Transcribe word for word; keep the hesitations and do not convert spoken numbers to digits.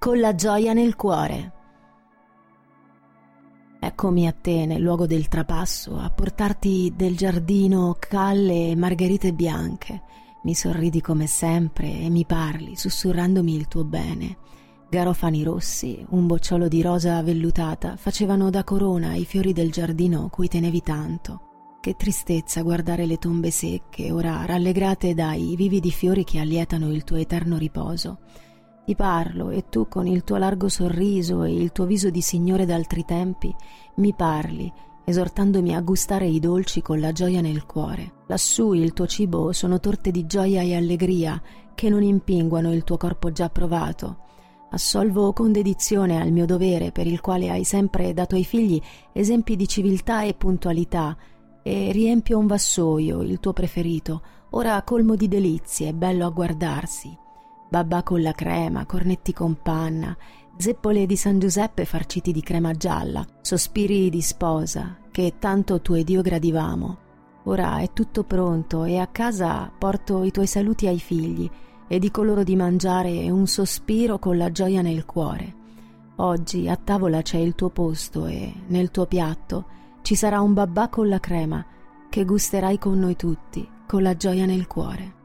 con la gioia nel cuore. Eccomi a te nel luogo del trapasso a portarti del giardino calle e margherite bianche. Mi sorridi come sempre e mi parli sussurrandomi il tuo bene. Garofani rossi, un bocciolo di rosa vellutata facevano da corona ai fiori del giardino cui tenevi tanto. Che tristezza guardare le tombe secche, ora rallegrate dai vividi fiori che allietano il tuo eterno riposo. Ti parlo e tu con il tuo largo sorriso e il tuo viso di signore d'altri tempi mi parli, esortandomi a gustare i dolci con la gioia nel cuore. Lassù il tuo cibo sono torte di gioia e allegria che non impinguano il tuo corpo già provato. Assolvo con dedizione al mio dovere per il quale hai sempre dato ai figli esempi di civiltà e puntualità, e riempio un vassoio, il tuo preferito, ora colmo di delizie, bello a guardarsi. Babà con la crema, cornetti con panna, zeppole di San Giuseppe farciti di crema gialla, sospiri di sposa che tanto tu ed io gradivamo. Ora è tutto pronto e a casa porto i tuoi saluti ai figli e dico loro di mangiare un sospiro con la gioia nel cuore. Oggi a tavola c'è il tuo posto e nel tuo piatto ci sarà un babà con la crema che gusterai con noi tutti, con la gioia nel cuore.